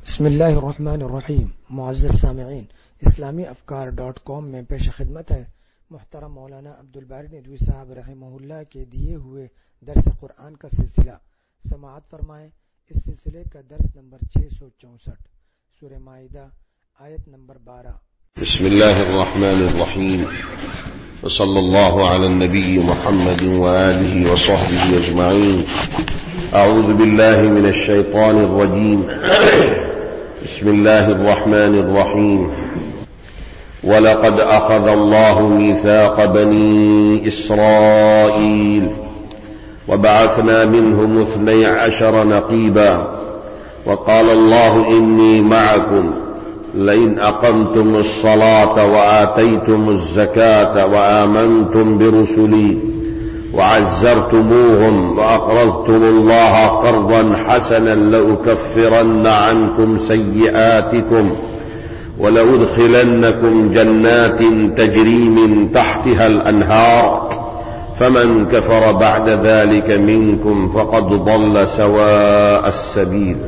بسم اللہ الرحمن الرحیم۔ معزز سامعین، اسلامی.com میں پیش خدمت ہے محترم مولانا عبدالباری ندوی صاحب رحمہ اللہ کے دیے ہوئے درس قرآن کا سلسلہ۔ سماعت فرمائیں۔ اس سلسلے کا درس نمبر 664، سورہ مائدہ، آیت نمبر 12۔ بسم اللہ الرحمن الرحیم، وصلی اللہ علی النبی محمد وآلہ وصحبہ اجمعین۔ اعوذ باللہ من الشیطان الرجیم، بسم اللہ الرحمن الرحیم۔ وَلَقَدْ أَخَذَ اللَّهُ مِيثَاقَ بَنِي إِسْرَائِيلَ وَبَعَثْنَا مِنْهُمُ 12 نَقِيبًا وَقَالَ اللَّهُ إِنِّي مَعَكُمْ لَئِنْ أَقَمْتُمُ الصَّلَاةَ وَآتَيْتُمُ الزَّكَاةَ وَآمَنْتُمْ بِرُسُلِي وَعَزَّرْتُمُوهُمْ وَأَقْرَضْتُمُ اللَّهَ قَرْضًا حَسَنًا لَأُكَفِّرَنَّ عَنْكُمْ سَيِّئَاتِكُمْ وَلَأُدْخِلَنَّكُمْ جَنَّاتٍ تَجْرِي مِنْ تَحْتِهَا الْأَنْهَارُ فَمَنْ كَفَرَ بَعْدَ ذَلِكَ مِنْكُمْ فَقَدْ ضَلَّ سَوَاءَ السَّبِيلِ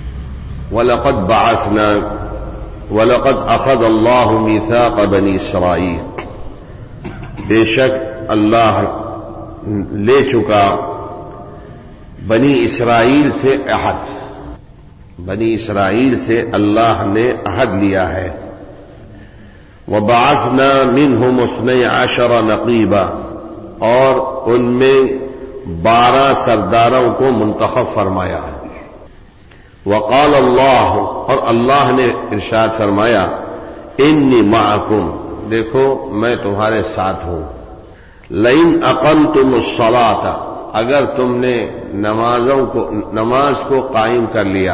وَلَقَدْ أَخَذَ اللَّهُ مِيثَاقَ بَنِي إِسْرَائِيلَ، بے شک اللہ لے چکا بنی اسرائیل سے عہد، بنی اسرائیل سے اللہ نے عہد لیا ہے۔ وَبَعَثْنَا مِنْهُمُ 12 نَقِيبًا، اور ان میں 12 سرداروں کو منتخب فرمایا ہے۔ وقال اللہ، اور اللہ نے ارشاد فرمایا، انی معکم، دیکھو میں تمہارے ساتھ ہوں۔ لئن اقمتم الصلاۃ، اگر تم نے نماز کو قائم کر لیا،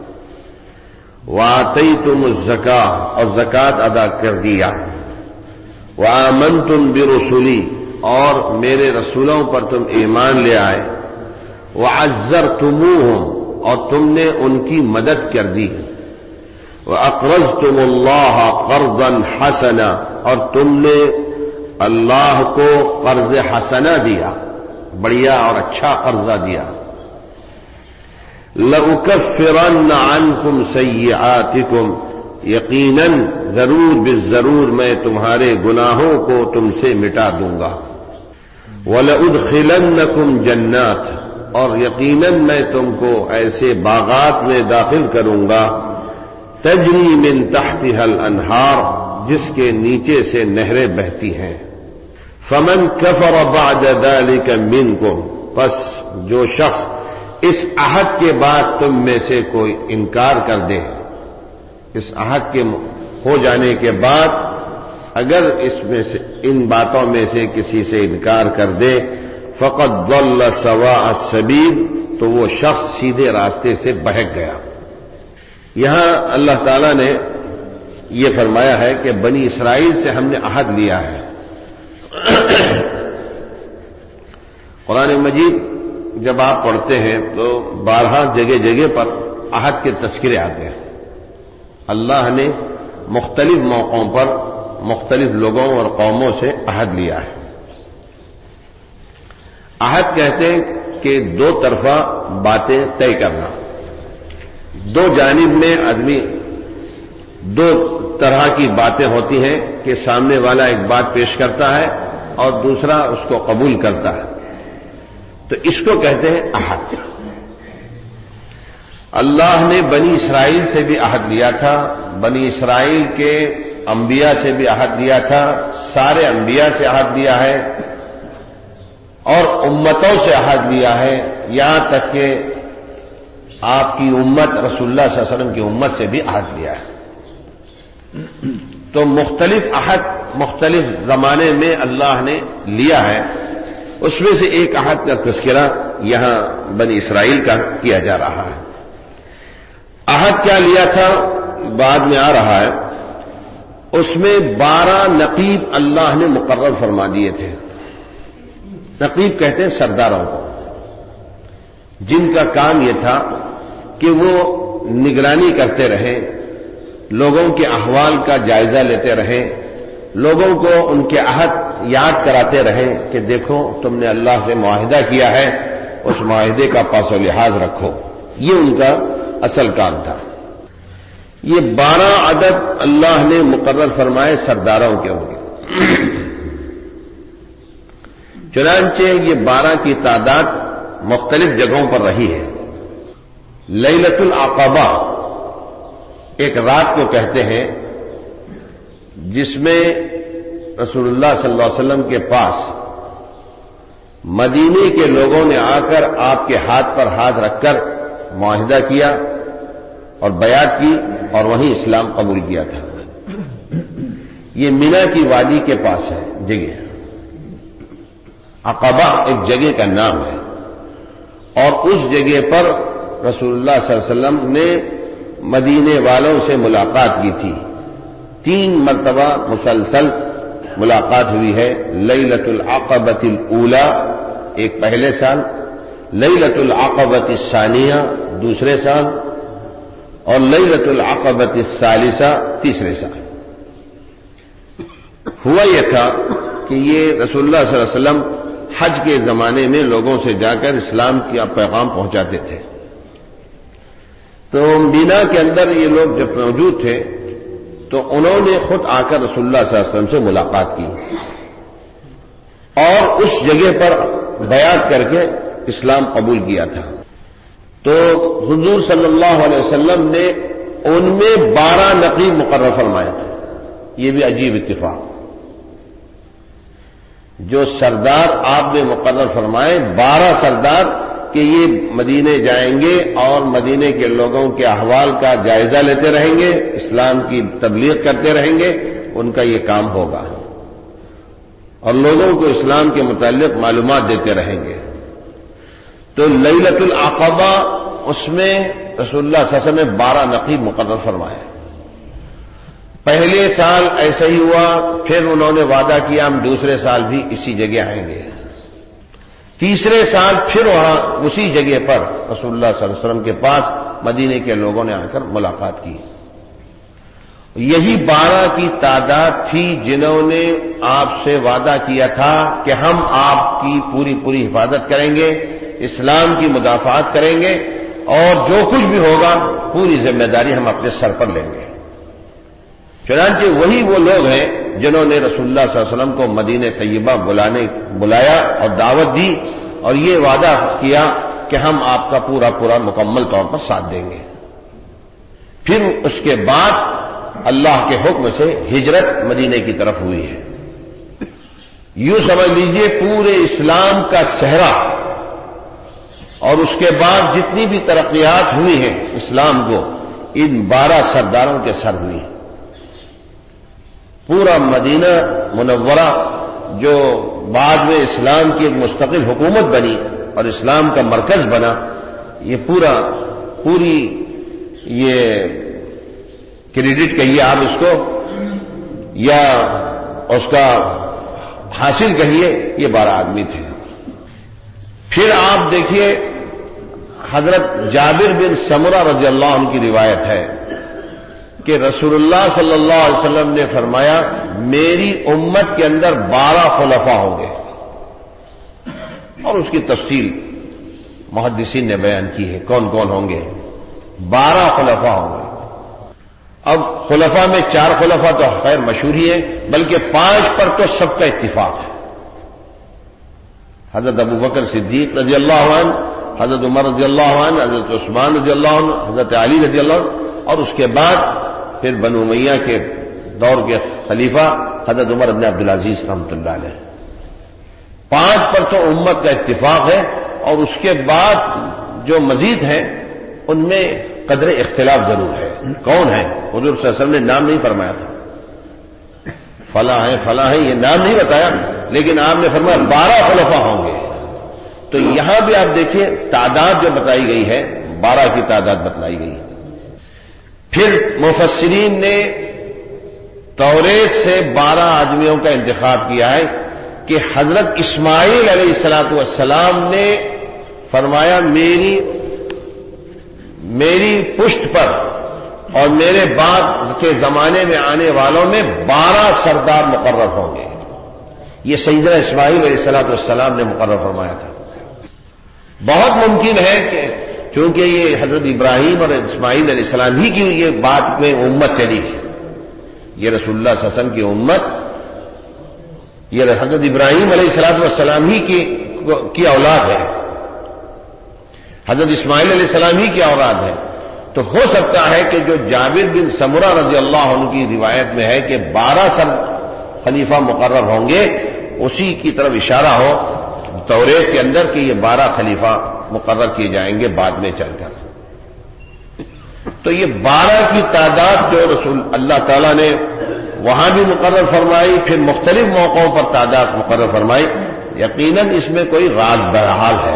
وآتیتم الزکاۃ، اور زکوٰۃ ادا کر دیا، وآمنتم برسلی، اور میرے رسولوں پر تم ایمان لے آئے، وعزرتموہم، اور تم نے ان کی مدد کر دی، وَأَقْرَضْتُمُ اللَّهَ قَرْضًا حَسَنًا، اور تم نے اللہ کو قرض حسنہ دیا، بڑھیا اور اچھا قرضہ دیا۔ لَأُكَفِّرَنَّ عَنْكُمْ سَيِّئَاتِكُمْ، یقیناً ضرور بالضرور میں تمہارے گناہوں کو تم سے مٹا دوں گا۔ وَلَأُدْخِلَنَّكُمْ جَنَّاتٍ، اور یقیناً میں تم کو ایسے باغات میں داخل کروں گا، تجری من تحتها الانہار، جس کے نیچے سے نہریں بہتی ہیں۔ فمن کفر بعد ذلك منکم، پس جو شخص اس عہد کے بعد تم میں سے کوئی انکار کر دے، اس عہد کے ہو جانے کے بعد اگر اس میں سے ان باتوں میں سے کسی سے انکار کر دے، فقد ضل سواء السبیل، تو وہ شخص سیدھے راستے سے بہک گیا۔ یہاں اللہ تعالیٰ نے یہ فرمایا ہے کہ بنی اسرائیل سے ہم نے عہد لیا ہے۔ قرآن مجید جب آپ پڑھتے ہیں تو 12 جگہ جگہ پر عہد کے تذکرے آتے ہیں۔ اللہ نے مختلف موقعوں پر مختلف لوگوں اور قوموں سے عہد لیا ہے۔ عہد کہتے ہیں کہ دو طرفہ باتیں طے کرنا، دو جانب میں آدمی دو طرح کی باتیں ہوتی ہیں کہ سامنے والا ایک بات پیش کرتا ہے اور دوسرا اس کو قبول کرتا ہے، تو اس کو کہتے ہیں عہد۔ اللہ نے بنی اسرائیل سے بھی عہد لیا تھا، بنی اسرائیل کے انبیاء سے بھی عہد لیا تھا، سارے انبیاء سے عہد لیا ہے، اور امتوں سے عہد لیا ہے، یہاں تک کہ آپ کی امت رسول اللہ صلی اللہ علیہ وسلم کی امت سے بھی عہد لیا ہے۔ تو مختلف عہد مختلف زمانے میں اللہ نے لیا ہے، اس میں سے ایک عہد کا تذکرہ یہاں بنی اسرائیل کا کیا جا رہا ہے۔ عہد کیا لیا تھا بعد میں آ رہا ہے، اس میں 12 نقیب اللہ نے مقرر فرما دیے تھے۔ نقیب کہتے ہیں سرداروں کو، جن کا کام یہ تھا کہ وہ نگرانی کرتے رہیں، لوگوں کے احوال کا جائزہ لیتے رہیں، لوگوں کو ان کے عہد یاد کراتے رہیں کہ دیکھو تم نے اللہ سے معاہدہ کیا ہے، اس معاہدے کا پاس و لحاظ رکھو، یہ ان کا اصل کام تھا۔ یہ 12 عدد اللہ نے مقرر فرمائے سرداروں کے ہوں گے. چنانچہ یہ 12 کی تعداد مختلف جگہوں پر رہی ہے. لیلۃ العقبہ ایک رات کو کہتے ہیں جس میں رسول اللہ صلی اللہ علیہ وسلم کے پاس مدینے کے لوگوں نے آ کر آپ کے ہاتھ پر ہاتھ رکھ کر معاہدہ کیا اور بیعت کی اور وہیں اسلام قبول کیا تھا. یہ مینا کی وادی کے پاس ہے جگہ. عقبہ ایک جگہ کا نام ہے اور اس جگہ پر رسول اللہ صلی اللہ علیہ وسلم نے مدینے والوں سے ملاقات کی تھی. 3 مرتبہ مسلسل ملاقات ہوئی ہے. لیلۃ العقبۃ الاولی ایک پہلے سال، لیلۃ العقبۃ الثانیہ دوسرے سال اور لیلۃ العقبۃ الثالثہ تیسرے سال. ہوا یہ تھا کہ یہ رسول اللہ صلی اللہ علیہ وسلم حج کے زمانے میں لوگوں سے جا کر اسلام کا پیغام پہنچاتے تھے. تو مینا کے اندر یہ لوگ جب موجود تھے تو انہوں نے خود آ کر رسول اللہ صلی اللہ علیہ وسلم سے ملاقات کی اور اس جگہ پر بیعت کر کے اسلام قبول کیا تھا. تو حضور صلی اللہ علیہ وسلم نے ان میں 12 نقیب مقرر فرمایا تھا. یہ بھی عجیب اتفاق. جو سردار آپ نے مقرر فرمائے 12 سردار کہ یہ مدینے جائیں گے اور مدینے کے لوگوں کے احوال کا جائزہ لیتے رہیں گے، اسلام کی تبلیغ کرتے رہیں گے، ان کا یہ کام ہوگا اور لوگوں کو اسلام کے متعلق معلومات دیتے رہیں گے. تو لیلۃ العقبہ اس میں رسول اللہ صلی اللہ علیہ وسلم نے 12 نقیب مقرر فرمائے. پہلے سال ایسا ہی ہوا، پھر انہوں نے وعدہ کیا ہم دوسرے سال بھی اسی جگہ آئیں گے. تیسرے سال پھر وہاں اسی جگہ پر رسول اللہ صلی اللہ علیہ وسلم کے پاس مدینے کے لوگوں نے آ کر ملاقات کی. یہی 12 کی تعداد تھی جنہوں نے آپ سے وعدہ کیا تھا کہ ہم آپ کی پوری حفاظت کریں گے، اسلام کی مدافعات کریں گے اور جو کچھ بھی ہوگا پوری ذمہ داری ہم اپنے سر پر لیں گے. چنانچہ وہی وہ لوگ ہیں جنہوں نے رسول اللہ صلی اللہ علیہ وسلم کو مدینہ طیبہ بلایا اور دعوت دی اور یہ وعدہ کیا کہ ہم آپ کا پورا مکمل طور پر ساتھ دیں گے. پھر اس کے بعد اللہ کے حکم سے ہجرت مدینے کی طرف ہوئی ہے. یوں سمجھ لیجئے پورے اسلام کا صحرا اور اس کے بعد جتنی بھی ترقیات ہوئی ہیں اسلام کو ان 12 سرداروں کے سر ہوئی. پورا مدینہ منورہ جو بعد میں اسلام کی ایک مستقل حکومت بنی اور اسلام کا مرکز بنا، یہ پوری یہ کریڈٹ کہیے آپ اس کو یا اس کا حاصل کہیے، یہ 12 آدمی تھے. پھر آپ دیکھیے حضرت جابر بن سمرہ رضی اللہ عنہ کی روایت ہے کہ رسول اللہ صلی اللہ علیہ وسلم نے فرمایا میری امت کے اندر 12 خلفاء ہوں گے اور اس کی تفصیل محدثین نے بیان کی ہے کون کون ہوں گے. 12 خلفاء ہوں گے. اب خلفاء میں 4 خلفاء تو خیر مشہور ہی ہیں بلکہ 5 پر تو سب کا اتفاق ہے. حضرت ابو بکر صدیق رضی اللہ عنہ، حضرت عمر رضی اللہ عنہ، حضرت عثمان رضی اللہ عنہ، حضرت علی رضی اللہ عنہ اور اس کے بعد پھر بنو امیہ کے دور کے خلیفہ حضرت عمر بن عبدالعزیز رحمۃ اللہ علیہ. 5 پر تو امت کا اتفاق ہے اور اس کے بعد جو مزید ہیں ان میں قدر اختلاف ضرور ہے. کون ہے؟ حضور صلی اللہ علیہ وسلم نے نام نہیں فرمایا تھا، فلاں ہے یہ نام نہیں بتایا، لیکن آپ نے فرمایا 12 خلفاء ہوں گے. تو یہاں بھی آپ دیکھیے تعداد جو بتائی گئی ہے 12 کی تعداد بتلائی گئی. پھر مفسرین نے توریت سے 12 آدمیوں کا انتخاب کیا ہے کہ حضرت اسماعیل علیہ الصلوۃ والسلام نے فرمایا میری پشت پر اور میرے بعد کے زمانے میں آنے والوں میں 12 سردار مقرر ہوں گے. یہ سیدنا اسماعیل علیہ الصلوۃ والسلام نے مقرر فرمایا تھا. بہت ممکن ہے کہ چونکہ یہ حضرت ابراہیم اور اسماعیل علیہ السلام ہی کی یہ بات میں امت چلی ہے، یہ رسول اللہ صلی اللہ علیہ وسلم کی امت، یہ حضرت ابراہیم علیہ السلام ہی کی اولاد ہے، حضرت اسماعیل علیہ السلام ہی کی اولاد ہے. تو ہو سکتا ہے کہ جو جابر بن سمرہ رضی اللہ عنہ کی روایت میں ہے کہ 12 سب خلیفہ مقرر ہوں گے، اسی کی طرف اشارہ ہو توریت کے اندر کہ یہ 12 خلیفہ مقرر کیے جائیں گے بعد میں چل کر. تو یہ 12 کی تعداد جو رسول اللہ تعالیٰ نے وہاں بھی مقرر فرمائی، پھر مختلف موقعوں پر تعداد مقرر فرمائی، یقیناً اس میں کوئی راز بہرحال ہے.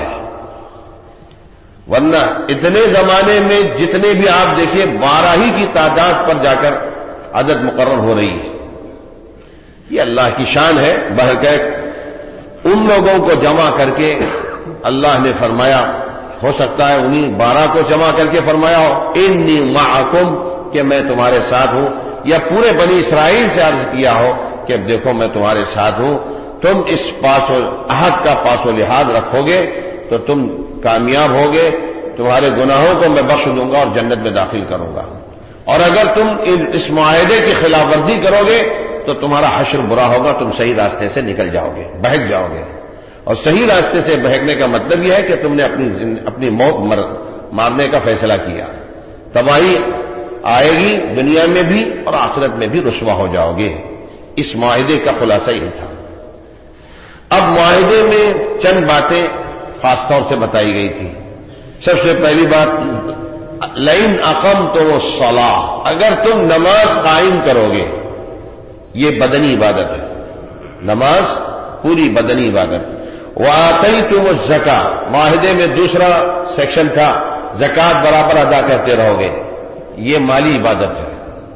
ورنہ اتنے زمانے میں جتنے بھی آپ دیکھیے 12 ہی کی تعداد پر جا کر عدد مقرر ہو رہی ہے. یہ اللہ کی شان ہے. بہرکیف ان لوگوں کو جمع کر کے اللہ نے فرمایا، ہو سکتا ہے انہیں 12 کو جمع کر کے فرمایا ہو انی معکم، کہ میں تمہارے ساتھ ہوں، یا پورے بنی اسرائیل سے عرض کیا ہو کہ دیکھو میں تمہارے ساتھ ہوں، تم اس پاس و عہد کا پاس و لحاظ رکھو گے تو تم کامیاب ہوگے، تمہارے گناہوں کو میں بخش دوں گا اور جنت میں داخل کروں گا، اور اگر تم اس معاہدے کی خلاف ورزی کرو گے تو تمہارا حشر برا ہوگا، تم صحیح راستے سے نکل جاؤ گے، بہک جاؤ گے. اور صحیح راستے سے بہکنے کا مطلب یہ ہے کہ تم نے اپنی موت مارنے کا فیصلہ کیا. تباہی آئے گی دنیا میں بھی اور آخرت میں بھی، رسوا ہو جاؤ گے. اس معاہدے کا خلاصہ یہ تھا. اب معاہدے میں چند باتیں خاص طور سے بتائی گئی تھی. سب سے پہلی بات، لئن اقمتم الصلاۃ، اگر تم نماز قائم کرو گے، یہ بدنی عبادت ہے، نماز پوری بدنی عبادت. وآتیتم الزکاۃ، معاہدے میں دوسرا سیکشن تھا، زکوٰۃ برابر ادا کرتے رہو گے، یہ مالی عبادت ہے.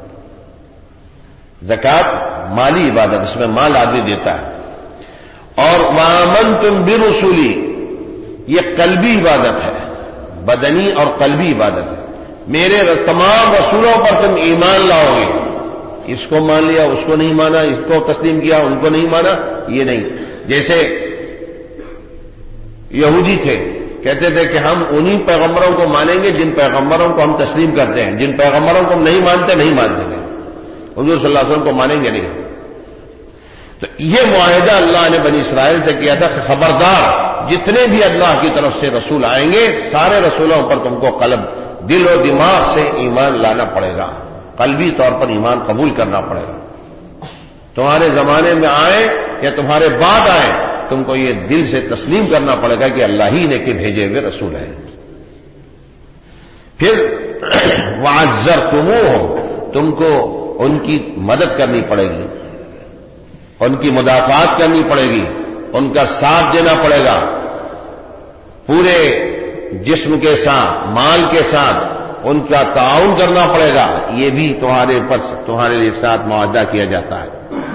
زکوٰۃ مالی عبادت، اس میں مال آدمی دیتا ہے. اور وآمنتم برسلی، یہ قلبی عبادت ہے، بدنی اور قلبی عبادت ہے. میرے تمام رسولوں پر تم ایمان لاؤ گے، اس کو مان لیا، اس کو نہیں مانا، اس کو تسلیم کیا، ان کو نہیں مانا، یہ نہیں. جیسے یہودی تھے، کہتے تھے کہ ہم انہی پیغمبروں کو مانیں گے جن پیغمبروں کو ہم تسلیم کرتے ہیں، جن پیغمبروں کو ہم نہیں مانتے نہیں مانتے ہیں، حضور صلی اللہ علیہ وسلم کو مانیں گے نہیں. تو یہ معاہدہ اللہ نے بنی اسرائیل سے کیا تھا کہ خبردار جتنے بھی اللہ کی طرف سے رسول آئیں گے، سارے رسولوں پر تم کو قلب، دل و دماغ سے ایمان لانا پڑے گا، قلبی طور پر ایمان قبول کرنا پڑے گا. تمہارے زمانے میں آئے یا تمہارے بعد آئے، تم کو یہ دل سے تسلیم کرنا پڑے گا کہ اللہ ہی نے کہ بھیجے ہوئے رسول ہیں. پھر وعزرتموہ، تم کو ان کی مدد کرنی پڑے گی، ان کی مدافعات کرنی پڑے گی، ان کا ساتھ دینا پڑے گا، پورے جسم کے ساتھ، مال کے ساتھ ان کا تعاون کرنا پڑے گا. یہ بھی تمہارے لیے ساتھ معاہدہ کیا جاتا ہے.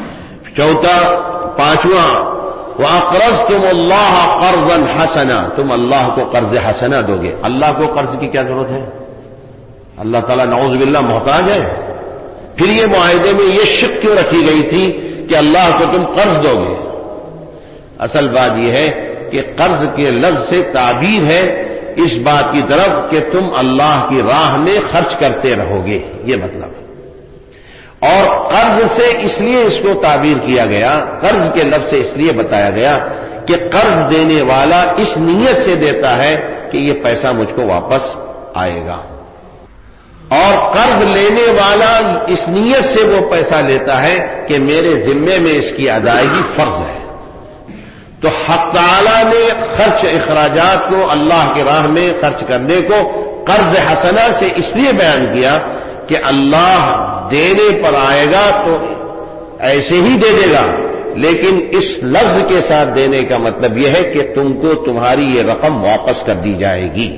پانچواں، وَأَقْرَضْتُمُ اللَّهَ قَرْضًا حَسَنًا، تم اللہ کو قرض حسنہ دو گے. اللہ کو قرض کی کیا ضرورت ہے؟ اللہ تعالیٰ نعوذ باللہ محتاج ہے. پھر یہ معاہدے میں یہ شک کیوں رکھی گئی تھی کہ اللہ کو تم قرض دو گے؟ اصل بات یہ ہے کہ قرض کے لفظ سے تعبیر ہے اس بات کی طرف کہ تم اللہ کی راہ میں خرچ کرتے رہو گے، یہ مطلب ہے. اور قرض سے اس لیے اس کو تعبیر کیا گیا، قرض کے لفظ سے اس لیے بتایا گیا کہ قرض دینے والا اس نیت سے دیتا ہے کہ یہ پیسہ مجھ کو واپس آئے گا، اور قرض لینے والا اس نیت سے وہ پیسہ لیتا ہے کہ میرے ذمے میں اس کی ادائیگی فرض ہے. تو حق تعالی نے خرچ اخراجات کو اللہ کی راہ میں خرچ کرنے کو قرض حسنہ سے اس لیے بیان کیا کہ اللہ دینے پر آئے گا تو ایسے ہی دے دے گا، لیکن اس لفظ کے ساتھ دینے کا مطلب یہ ہے کہ تم کو تمہاری یہ رقم واپس کر دی جائے گی.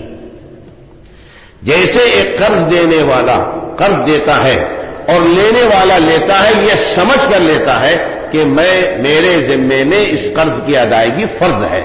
جیسے ایک قرض دینے والا قرض دیتا ہے اور لینے والا لیتا ہے، یہ سمجھ کر لیتا ہے کہ میرے ذمے میں اس قرض کی ادائیگی فرض ہے.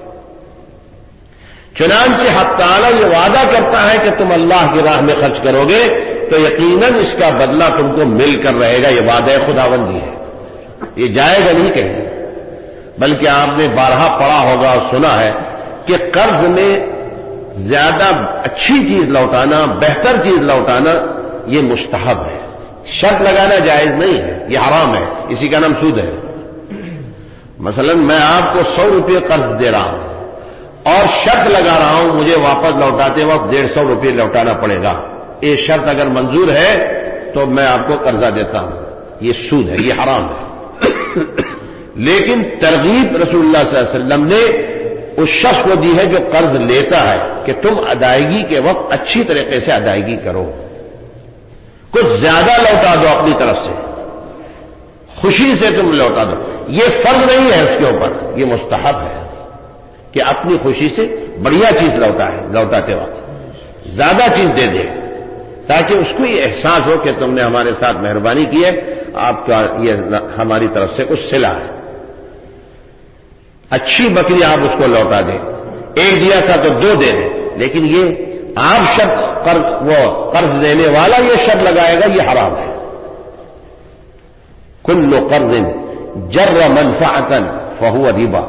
چنانچہ حق تعالیٰ یہ وعدہ کرتا ہے کہ تم اللہ کی راہ میں خرچ کرو گے تو یقیناً اس کا بدلہ تم کو مل کر رہے گا. یہ وعدہ خداوندی ہے، یہ جائے گا نہیں کہیں. بلکہ آپ نے بارہا پڑھا ہوگا اور سنا ہے کہ قرض میں زیادہ اچھی چیز لوٹانا، بہتر چیز لوٹانا یہ مستحب ہے، شرط لگانا جائز نہیں ہے، یہ حرام ہے، اسی کا نام سود ہے۔ مثلا میں آپ کو 100 روپے قرض دے رہا ہوں اور شرط لگا رہا ہوں مجھے واپس لوٹاتے وقت 150 روپے لوٹانا پڑے گا، یہ شرط اگر منظور ہے تو میں آپ کو قرضہ دیتا ہوں، یہ سود ہے، یہ حرام ہے۔ لیکن ترغیب رسول اللہ صلی اللہ علیہ وسلم نے اس شخص کو دی ہے جو قرض لیتا ہے کہ تم ادائیگی کے وقت اچھی طریقے سے ادائیگی کرو، کچھ زیادہ لوٹا دو اپنی طرف سے، خوشی سے تم لوٹا دو، یہ فرض نہیں ہے اس کے اوپر، یہ مستحب ہے کہ اپنی خوشی سے بڑھیا چیز لوٹاتے وقت زیادہ چیز دے دے، تاکہ اس کو یہ احساس ہو کہ تم نے ہمارے ساتھ مہربانی کی ہے، آپ کا یہ ہماری طرف سے کچھ صلہ ہے۔ اچھی بکری آپ اس کو لوٹا دیں، ایک دیا تھا تو 2 دے دیں، لیکن یہ آپ قرض دینے والا یہ شرط لگائے گا، یہ حرام ہے۔ کل قرض جر منفعۃ فہو ربا،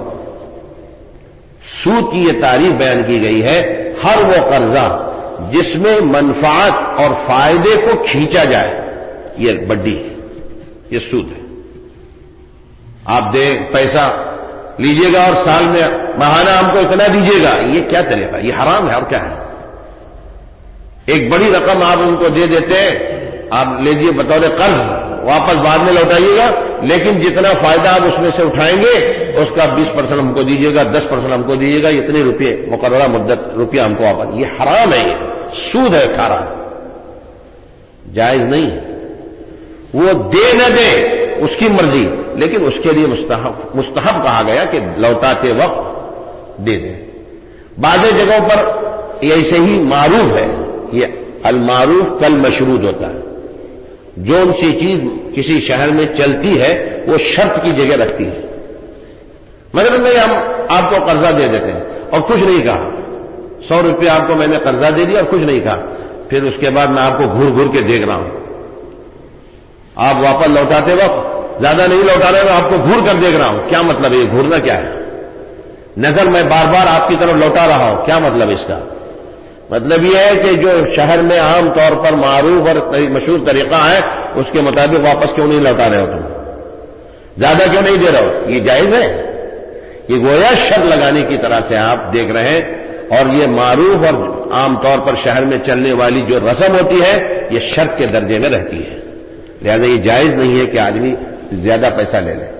سود کی یہ تعریف بیان کی گئی ہے، ہر وہ قرضہ جس میں منفعت اور فائدے کو کھینچا جائے یہ بڈی ہے، یہ سود ہے۔ آپ دیں پیسہ لیجئے گا اور سال میں ماہانہ ہم کو اتنا دیجیے گا، یہ کیا طریقہ، یہ حرام ہے اور کیا ہے۔ ایک بڑی رقم آپ ان کو دے دیتے ہیں، آپ لیجئے بطور قرض، واپس بعد میں لوٹائیے گا، لیکن جتنا فائدہ آپ اس میں سے اٹھائیں گے اس کا 20% ہم کو دیجیے گا، 10% ہم کو دیجیے گا، اتنے روپے مقررہ مدت روپیہ ہم کو واپس، یہ حرام ہے، یہ سود ہے، کھارا ہے، جائز نہیں ہے۔ وہ دے نہ دے اس کی مرضی، لیکن اس کے لیے مستحب کہا گیا کہ لوٹاتے وقت دے دیں۔ بعض جگہوں پر ایسے ہی معروف ہے، یہ المعروف کل مشروط ہوتا ہے، جو ان سی چیز کسی شہر میں چلتی ہے وہ شرط کی جگہ رکھتی ہے۔ مثلا ہم آپ کو قرضہ دے دیتے ہیں اور کچھ نہیں کہا، 100 روپے آپ کو میں نے قرضہ دے دیا اور کچھ نہیں کہا، پھر اس کے بعد میں آپ کو گھور گھور کے دیکھ رہا ہوں، آپ واپس لوٹاتے وقت زیادہ نہیں لوٹا رہے، میں آپ کو گھور کر دیکھ رہا ہوں، کیا مطلب ہے؟ یہ گھورنا کیا ہے؟ نظر میں بار بار آپ کی طرف لوٹا رہا ہوں، کیا مطلب اس کا؟ مطلب یہ ہے کہ جو شہر میں عام طور پر معروف اور مشہور طریقہ ہے اس کے مطابق واپس کیوں نہیں لوٹا رہے ہو تم؟ زیادہ کیوں نہیں دے رہے ہو؟ یہ جائز ہے؟ یہ گویا شرط لگانے کی طرح سے آپ دیکھ رہے ہیں، اور یہ معروف اور عام طور پر شہر میں چلنے والی جو رسم ہوتی ہے یہ شرط کے درجے میں رہتی ہے، لہذا یہ جائز نہیں ہے کہ آدمی زیادہ پیسہ لے لے۔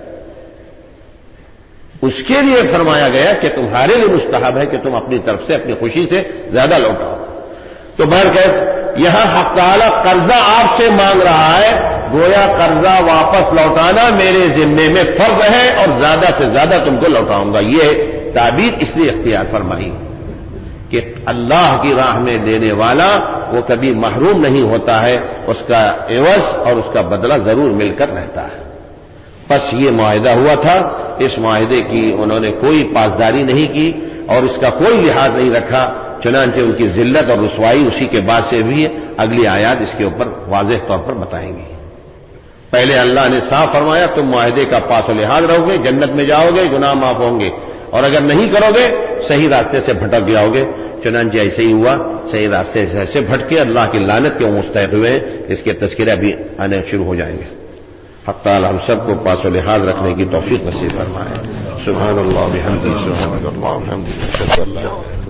اس کے لیے فرمایا گیا کہ تمہارے لیے مستحب ہے کہ تم اپنی طرف سے اپنی خوشی سے زیادہ لوٹاؤ۔ تو بہرکیف یہاں حق تعالی قرضہ آپ سے مانگ رہا ہے، گویا قرضہ واپس لوٹانا میرے ذمے میں فرض ہے اور زیادہ سے زیادہ تم کو لوٹاؤں گا۔ یہ تعبیر اس لیے اختیار فرمائی کہ اللہ کی راہ میں دینے والا وہ کبھی محروم نہیں ہوتا ہے، اس کا عوض اور اس کا بدلہ ضرور مل کر رہتا ہے۔ پس یہ معاہدہ ہوا تھا، اس معاہدے کی انہوں نے کوئی پاسداری نہیں کی اور اس کا کوئی لحاظ نہیں رکھا، چنانچہ ان کی ذلت اور رسوائی اسی کے بعد سے بھی اگلی آیات اس کے اوپر واضح طور پر بتائیں گی۔ پہلے اللہ نے صاف فرمایا تم معاہدے کا پاس و لحاظ رہو گے، جنت میں جاؤ گے، گناہ معاف ہوں گے، اور اگر نہیں کرو گے صحیح راستے سے بھٹک جاؤ گے۔ چنانچہ ایسے ہی ہوا، صحیح راستے سے ایسے بھٹکے اللہ کی لعنت کے مستحق ہوئے، اس کے تذکرے بھی آنے شروع ہو جائیں گے۔ حق تعالی ہم سب کو پاس و لحاظ رکھنے کی توفیق نصیب فرمائے۔ سبحان اللہ بحمدہ، سبحان اللہ بحمدہ، اشہد ان لا الہ الا اللہ۔